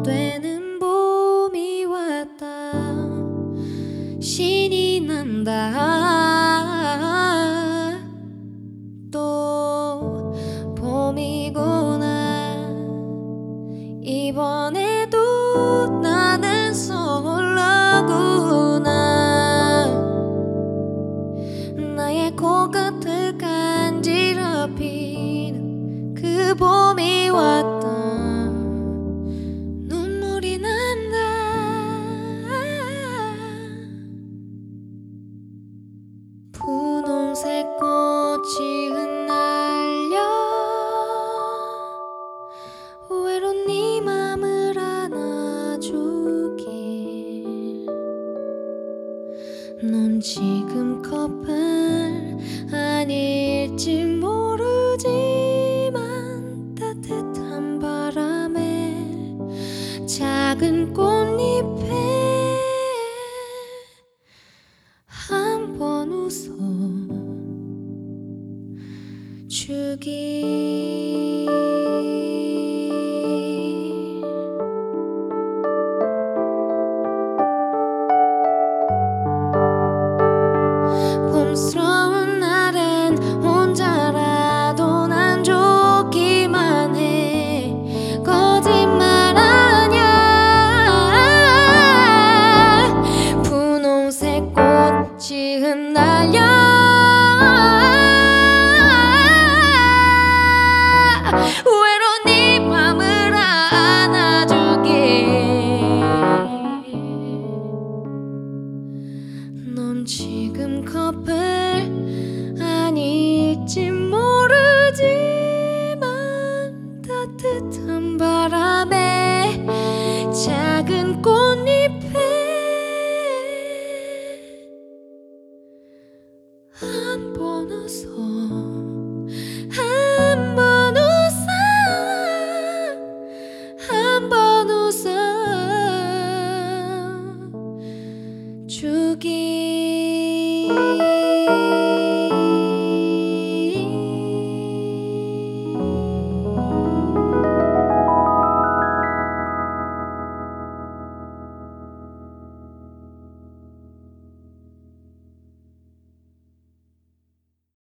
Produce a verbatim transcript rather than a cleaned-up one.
되는 봄이 왔다. 신이 난다. 또 봄이구나. 이번에도 나는 솔로구나. 나의 코끝을 간지럽히는 그 봄이 왔다. 눈물이 난다. 분홍색 꽃이 흩날려 외로운 네 맘을 안아주길. 넌 지금 커플 아닐지 모르지만 따뜻한 바람에 작은 꽃잎에